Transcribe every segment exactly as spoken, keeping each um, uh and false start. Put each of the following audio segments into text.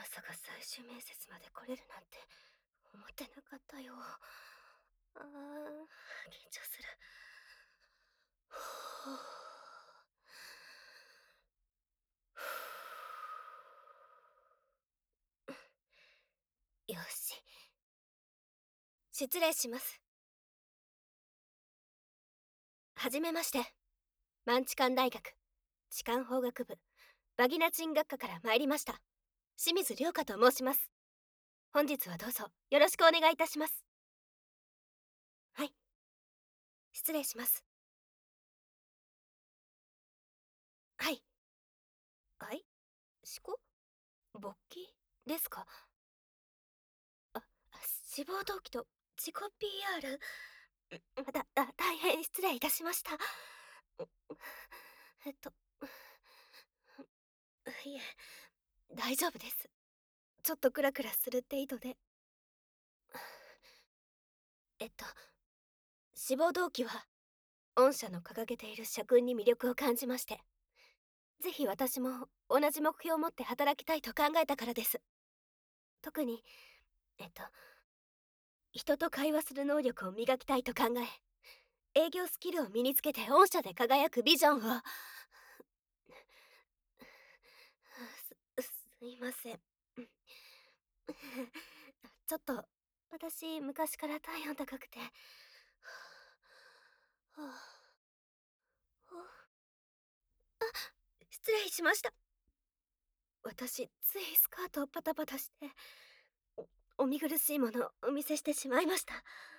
さか最終面接まで来れるなんて思ってなかったよ。あー、緊張する。ふぅよし。失礼します。はじめまして。マンチカン大学痴漢法学部バギナチン学科から参りました清水涼香と申します。本日はどうぞよろしくお願いいたします。はい、失礼します。はい。はい、思考勃起ですか？あ、志望動機と自己 ピーアール？ だ、だ、大変失礼いたしました。えっと、いえ、大丈夫です。ちょっとクラクラする程度で。えっと、志望動機は、御社の掲げている社訓に魅力を感じまして、ぜひ私も同じ目標を持って働きたいと考えたからです。特に、えっと、人と会話する能力を磨きたいと考え、営業スキルを身につけて御社で輝くビジョンを。す、すいません。ちょっと、私、昔から体温高くて。はあ、はあ、あ、失礼しました。私、ついスカートをパタパタして、お、お見苦しいものをお見せしてしまいました。は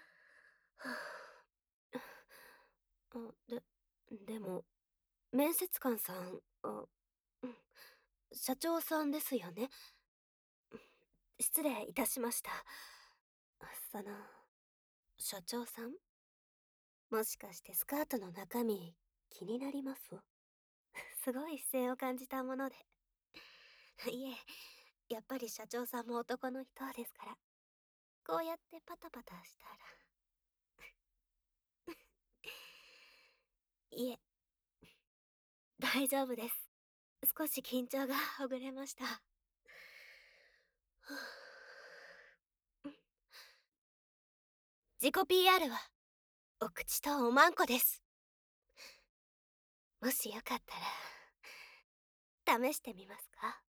あ、あ、で、でも、面接官さん、あ、うん、社長さんですよね。失礼いたしました。その、社長さん、もしかしてスカートの中身気になります？すごい視線を感じたもので。いえ、やっぱり社長さんも男の人ですから、こうやってパタパタしたら。いえ、大丈夫です。少し緊張がほぐれました。自己 ピーアール はお口とおまんこです。もしよかったら試してみますか？